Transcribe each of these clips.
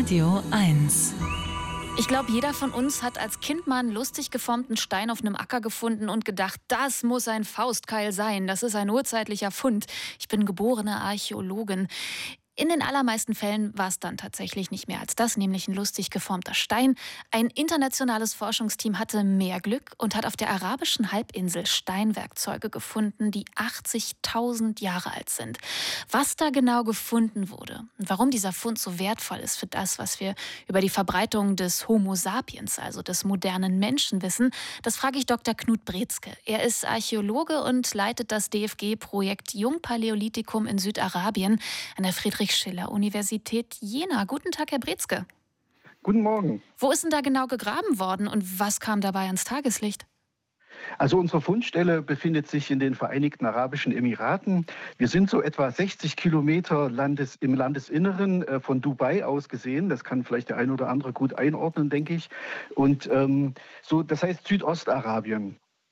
Radio 1. Ich glaube, jeder von uns hat als Kind mal einen lustig geformten Stein auf einem Acker gefunden und gedacht, das muss ein Faustkeil sein, das ist ein urzeitlicher Fund. Ich bin geborene Archäologin. In den allermeisten Fällen war es dann tatsächlich nicht mehr als das, nämlich ein lustig geformter Stein. Ein internationales Forschungsteam hatte mehr Glück und hat auf der arabischen Halbinsel Steinwerkzeuge gefunden, die 80.000 Jahre alt sind. Was da genau gefunden wurde und warum dieser Fund so wertvoll ist für das, was wir über die Verbreitung des Homo sapiens, also des modernen Menschen, wissen, das frage ich Dr. Knut Brezke. Er ist Archäologe und leitet das DFG-Projekt Jungpaläolithikum in Südarabien an der Friedrich-Schiller-Universität Jena. Guten Tag, Herr Brezke. Guten Morgen. Wo ist denn da genau gegraben worden und was kam dabei ans Tageslicht? Also unsere Fundstelle befindet sich in den Vereinigten Arabischen Emiraten. Wir sind so etwa 60 Kilometer im Landesinneren von Dubai aus gesehen. Das kann vielleicht der ein oder andere gut einordnen, denke ich. Und das heißt Südostarabien.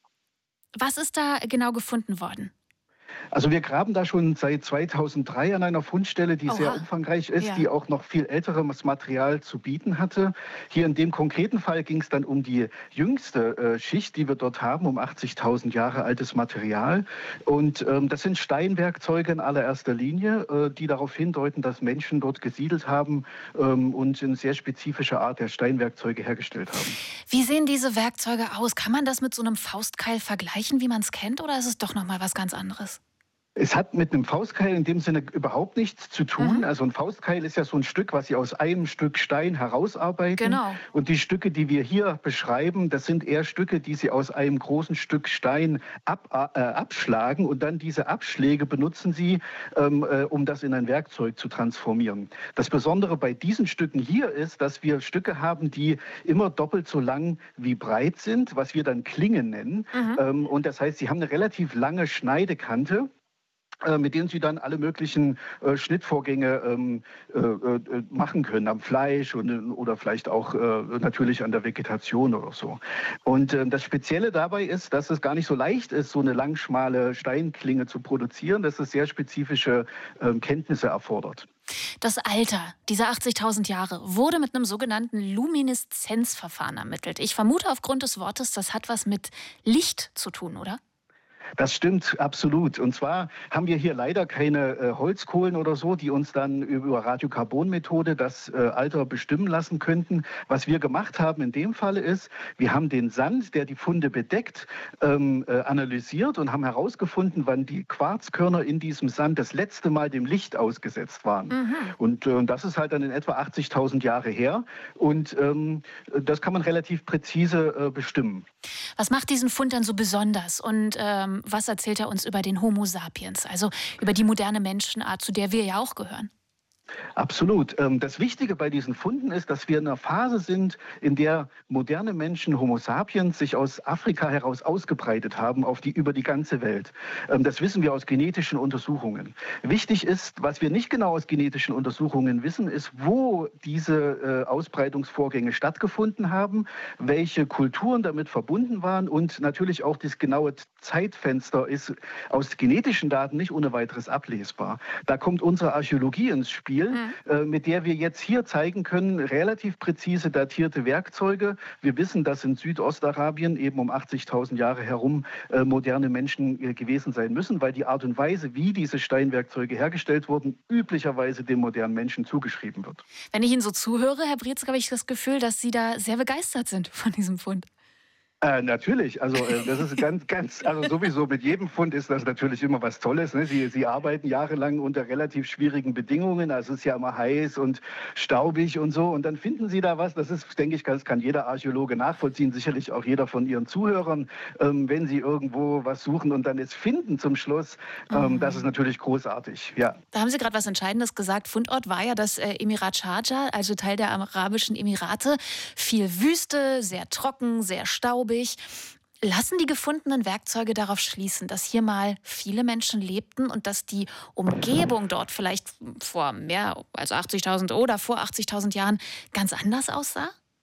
Was ist da genau gefunden worden? Also wir graben da schon seit 2003 an einer Fundstelle, die sehr umfangreich ist, die auch noch viel älteres Material zu bieten hatte. Hier in dem konkreten Fall ging es dann um die jüngste Schicht, die wir dort haben, um 80.000 Jahre altes Material. Und das sind Steinwerkzeuge in allererster Linie, die darauf hindeuten, dass Menschen dort gesiedelt haben und eine sehr spezifische Art der Steinwerkzeuge hergestellt haben. Wie sehen diese Werkzeuge aus? Kann man das mit so einem Faustkeil vergleichen, wie man es kennt, oder ist es doch nochmal was ganz anderes? Es hat mit einem Faustkeil in dem Sinne überhaupt nichts zu tun. Also ein Faustkeil ist ja so ein Stück, was Sie aus einem Stück Stein herausarbeiten. Genau. Und die Stücke, die wir hier beschreiben, das sind eher Stücke, die Sie aus einem großen Stück Stein abschlagen. Und dann diese Abschläge benutzen Sie, um das in ein Werkzeug zu transformieren. Das Besondere bei diesen Stücken hier ist, dass wir Stücke haben, die immer doppelt so lang wie breit sind, was wir dann Klingen nennen. Und das heißt, sie haben eine relativ lange Schneidekante, mit denen Sie dann alle möglichen Schnittvorgänge machen können, am Fleisch oder vielleicht auch natürlich an der Vegetation oder so. Und das Spezielle dabei ist, dass es gar nicht so leicht ist, so eine langschmale Steinklinge zu produzieren, dass es sehr spezifische Kenntnisse erfordert. Das Alter dieser 80.000 Jahre wurde mit einem sogenannten Lumineszenzverfahren ermittelt. Ich vermute aufgrund des Wortes, das hat was mit Licht zu tun, oder? Das stimmt, absolut. Und zwar haben wir hier leider keine Holzkohlen oder so, die uns dann über Radiokarbonmethode das Alter bestimmen lassen könnten. Was wir gemacht haben in dem Falle ist, wir haben den Sand, der die Funde bedeckt, analysiert und haben herausgefunden, wann die Quarzkörner in diesem Sand das letzte Mal dem Licht ausgesetzt waren. Und das ist halt dann in etwa 80.000 Jahre her. Und das kann man relativ präzise bestimmen. Was macht diesen Fund denn so besonders? Und was erzählt er uns über den Homo sapiens, also über die moderne Menschenart, zu der wir ja auch gehören? Absolut. Das Wichtige bei diesen Funden ist, dass wir in einer Phase sind, in der moderne Menschen, Homo sapiens, sich aus Afrika heraus ausgebreitet haben über die ganze Welt. Das wissen wir aus genetischen Untersuchungen. Wichtig ist, was wir nicht genau aus genetischen Untersuchungen wissen, ist, wo diese Ausbreitungsvorgänge stattgefunden haben, welche Kulturen damit verbunden waren und natürlich auch das genaue Zeitfenster ist aus genetischen Daten nicht ohne weiteres ablesbar. Da kommt unsere Archäologie ins Spiel, mit der wir jetzt hier zeigen können, relativ präzise datierte Werkzeuge. Wir wissen, dass in Südostarabien eben um 80.000 Jahre herum moderne Menschen gewesen sein müssen, weil die Art und Weise, wie diese Steinwerkzeuge hergestellt wurden, üblicherweise dem modernen Menschen zugeschrieben wird. Wenn ich Ihnen so zuhöre, Herr Brezke, habe ich das Gefühl, dass Sie da sehr begeistert sind von diesem Fund. Natürlich, also das ist also sowieso mit jedem Fund ist das natürlich immer was Tolles. Ne? Sie arbeiten jahrelang unter relativ schwierigen Bedingungen, also es ist ja immer heiß und staubig und so und dann finden Sie da was, das ist, denke ich, das kann jeder Archäologe nachvollziehen, sicherlich auch jeder von Ihren Zuhörern, wenn Sie irgendwo was suchen und dann es finden zum Schluss, das ist natürlich großartig, ja. Da haben Sie gerade was Entscheidendes gesagt, Fundort war ja das Emirat Schardscha, also Teil der Arabischen Emirate, viel Wüste, sehr trocken, sehr staubig. Lassen die gefundenen Werkzeuge darauf schließen, dass hier mal viele Menschen lebten und dass die Umgebung dort vielleicht vor mehr als 80.000 oder vor 80.000 Jahren ganz anders aussah?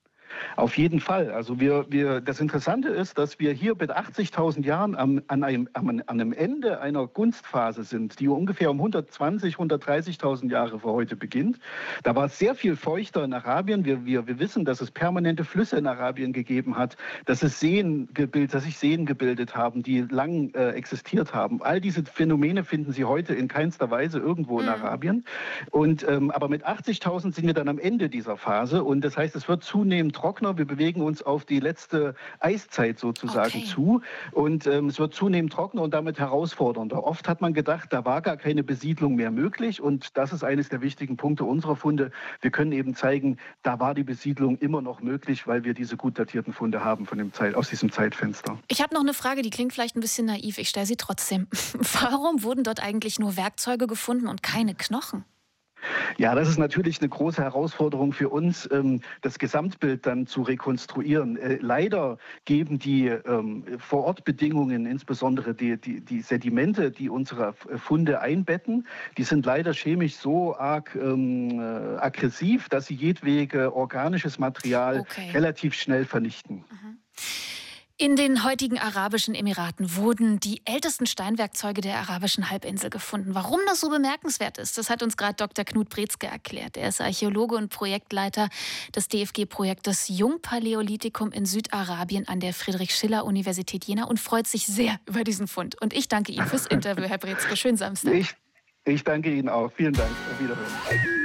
Auf jeden Fall. Also das Interessante ist, dass wir hier mit 80.000 Jahren an einem Ende einer Gunstphase sind, die ungefähr um 120.000, 130.000 Jahre vor heute beginnt. Da war es sehr viel feuchter in Arabien. Wir wissen, dass es permanente Flüsse in Arabien gegeben hat, dass sich Seen gebildet haben, die lang existiert haben. All diese Phänomene finden Sie heute in keinster Weise irgendwo in Arabien. Und, aber mit 80.000 sind wir dann am Ende dieser Phase. Und das heißt, es wird zunehmend trockener. Wir bewegen uns auf die letzte Eiszeit sozusagen zu. Und es wird zunehmend trockener und damit herausfordernder. Oft hat man gedacht, da war gar keine Besiedlung mehr möglich. Und das ist eines der wichtigen Punkte unserer Funde. Wir können eben zeigen, da war die Besiedlung immer noch möglich, weil wir diese gut datierten Funde haben aus diesem Zeitfenster. Ich habe noch eine Frage, die klingt vielleicht ein bisschen naiv. Ich stelle sie trotzdem. Warum wurden dort eigentlich nur Werkzeuge gefunden und keine Knochen? Ja, das ist natürlich eine große Herausforderung für uns, das Gesamtbild dann zu rekonstruieren. Leider geben die Vorortbedingungen, insbesondere die Sedimente, die unsere Funde einbetten, die sind leider chemisch so arg aggressiv, dass sie jedwege organisches Material relativ schnell vernichten. In den heutigen Arabischen Emiraten wurden die ältesten Steinwerkzeuge der arabischen Halbinsel gefunden. Warum das so bemerkenswert ist, das hat uns gerade Dr. Knut Brezke erklärt. Er ist Archäologe und Projektleiter des DFG-Projektes Jungpaläolithikum in Südarabien an der Friedrich-Schiller-Universität Jena und freut sich sehr über diesen Fund. Und ich danke Ihnen fürs Interview, Herr Brezke. Schönen Samstag. Ich danke Ihnen auch. Vielen Dank. Auf Wiederhören.